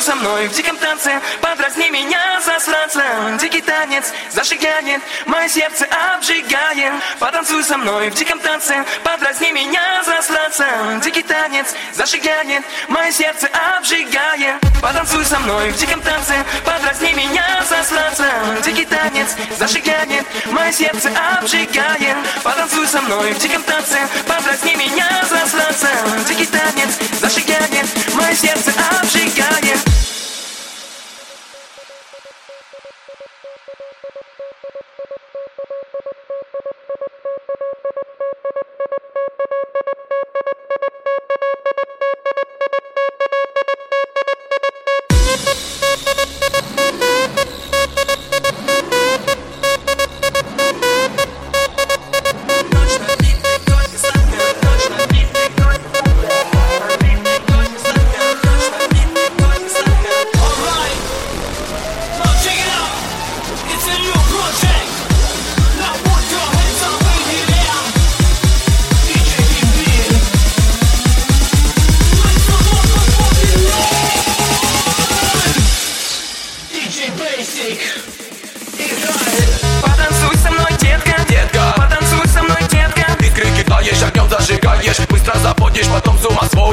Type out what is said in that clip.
со мной в диком танце, подразни меня, засранца. Дикий танец зажигает, мое сердце обжигает. Потанцуй со мной в диком танце, подразни меня, засранца. Дикий танец зажигает, мое сердце обжигает. Потанцуй со мной в диком танце, подразни меня, засранца. Дикий танец зажигает, мое сердце обжигает. Потанцуй со мной в диком танце, подразни меня, засранца. Дикий танец зажигает, мое сердце обжигает. Потанцуй со мной, детка, детка. Потанцуй со мной, детка. Искры кидаешь, огнем зажигаешь, быстро заводишь, потом с ума сводишь.